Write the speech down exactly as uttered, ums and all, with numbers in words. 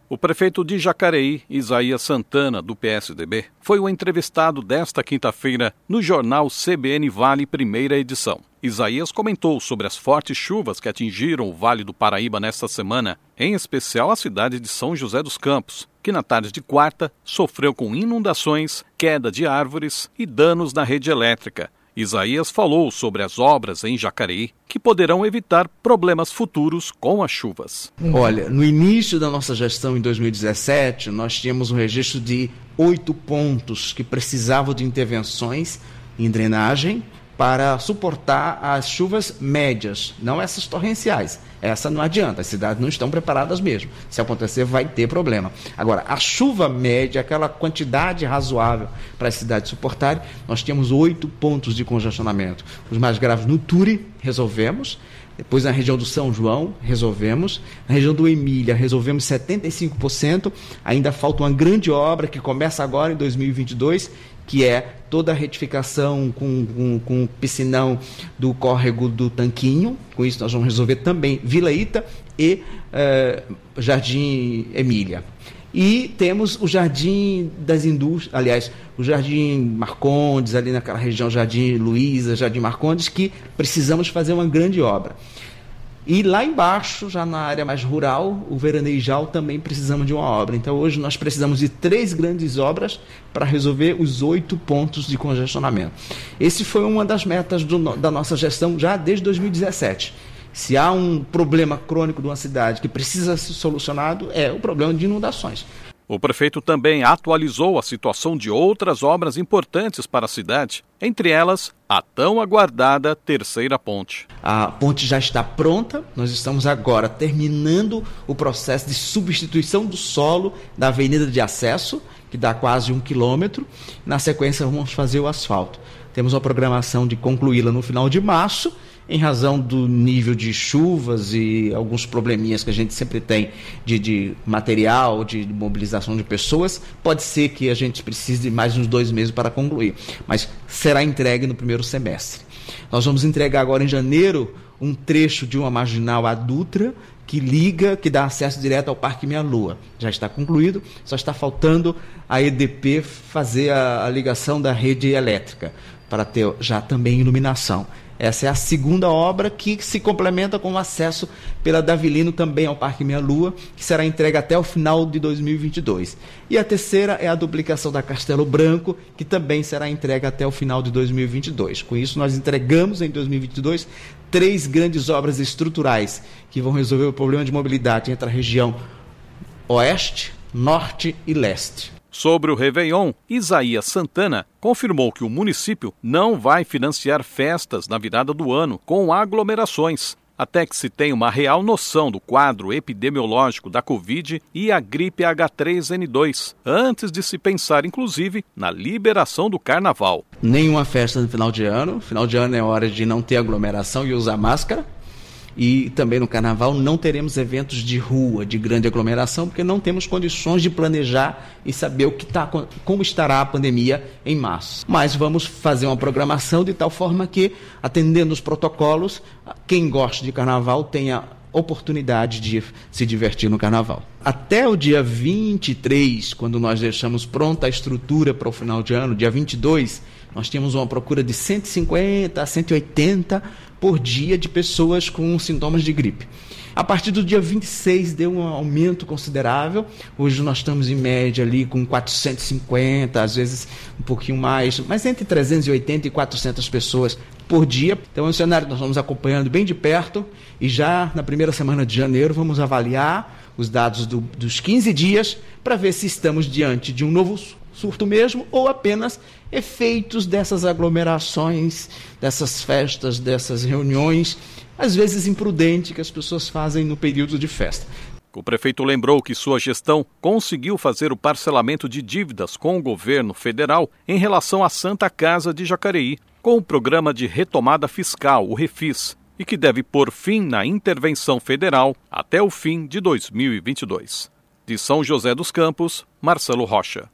O prefeito de Jacareí, Isaías Santana, do P S D B, foi o entrevistado desta quinta-feira no jornal C B N Vale, primeira edição. Isaías comentou sobre as fortes chuvas que atingiram o Vale do Paraíba nesta semana, em especial a cidade de São José dos Campos, que na tarde de quarta sofreu com inundações, queda de árvores e danos na rede elétrica. Isaías falou sobre as obras em Jacareí que poderão evitar problemas futuros com as chuvas. Olha, no início da nossa gestão em dois mil e dezessete, nós tínhamos um registro de oito pontos que precisavam de intervenções em drenagem para suportar as chuvas médias, não essas torrenciais. Essa não adianta, as cidades não estão preparadas mesmo. Se acontecer, vai ter problema. Agora, a chuva média, aquela quantidade razoável para as cidades suportarem, nós tínhamos oito pontos de congestionamento. Os mais graves no Turi, resolvemos. Depois na região do São João, resolvemos. Na região do Emília, resolvemos setenta e cinco por cento. Ainda falta uma grande obra que começa agora em dois mil e vinte e dois, que é toda a retificação com, com, com o piscinão do córrego do Tanquinho. Com isso nós vamos resolver também Vila Ita e eh, Jardim Emília. E temos o Jardim das Indústrias, aliás, o Jardim Marcondes, ali naquela região, Jardim Luiza, Jardim Marcondes, que precisamos fazer uma grande obra. E lá embaixo, já na área mais rural, o Veranejal, também precisamos de uma obra. Então hoje nós precisamos de três grandes obras para resolver os oito pontos de congestionamento. Esse foi uma das metas do, da nossa gestão já desde dois mil e dezessete. Se há um problema crônico de uma cidade que precisa ser solucionado, é o problema de inundações. O prefeito também atualizou a situação de outras obras importantes para a cidade, entre elas a tão aguardada terceira ponte. A ponte já está pronta, nós estamos agora terminando o processo de substituição do solo da avenida de acesso, que dá quase um quilômetro. Na sequência vamos fazer o asfalto. Temos uma programação de concluí-la no final de março, em razão do nível de chuvas e alguns probleminhas que a gente sempre tem de, de material, de mobilização de pessoas. Pode ser que a gente precise de mais uns dois meses para concluir, mas será entregue no primeiro semestre. Nós vamos entregar agora em janeiro um trecho de uma marginal à Dutra, que liga, que dá acesso direto ao Parque Minha Lua. Já está concluído, só está faltando a E D P fazer a, a ligação da rede elétrica, para ter já também iluminação. Essa é a segunda obra que se complementa com o acesso pela Davilino também ao Parque Minha Lua, que será entregue até o final de dois mil e vinte e dois. E a terceira é a duplicação da Castelo Branco, que também será entregue até o final de dois mil e vinte e dois. Com isso, nós entregamos em dois mil e vinte e dois três grandes obras estruturais que vão resolver o problema de mobilidade entre a região oeste, norte e leste. Sobre o Réveillon, Isaías Santana confirmou que o município não vai financiar festas na virada do ano com aglomerações, até que se tenha uma real noção do quadro epidemiológico da Covid e a gripe H três N dois, antes de se pensar, inclusive, na liberação do carnaval. Nenhuma festa no final de ano. Final de ano é hora de não ter aglomeração e usar máscara. E também no carnaval não teremos eventos de rua, de grande aglomeração, porque não temos condições de planejar e saber o que tá, como estará a pandemia em março. Mas vamos fazer uma programação de tal forma que, atendendo os protocolos, quem gosta de carnaval tenha oportunidade de se divertir no carnaval. Até o dia vinte e três, quando nós deixamos pronta a estrutura para o final de ano, dia vinte e dois, nós tínhamos uma procura de cento e cinquenta a cento e oitenta por dia de pessoas com sintomas de gripe. A partir do dia vinte e seis deu um aumento considerável. Hoje nós estamos em média ali com quatrocentos e cinquenta, às vezes um pouquinho mais, mas entre trezentos e oitenta e quatrocentas pessoas por dia. Então é um cenário que nós estamos acompanhando bem de perto e já na primeira semana de janeiro vamos avaliar os dados do, dos quinze dias para ver se estamos diante de um novo surto mesmo ou apenas efeitos dessas aglomerações, dessas festas, dessas reuniões, às vezes imprudentes, que as pessoas fazem no período de festa. O prefeito lembrou que sua gestão conseguiu fazer o parcelamento de dívidas com o governo federal em relação à Santa Casa de Jacareí, com o programa de retomada fiscal, o Refis, e que deve pôr fim na intervenção federal até o fim de dois mil e vinte e dois. De São José dos Campos, Marcelo Rocha.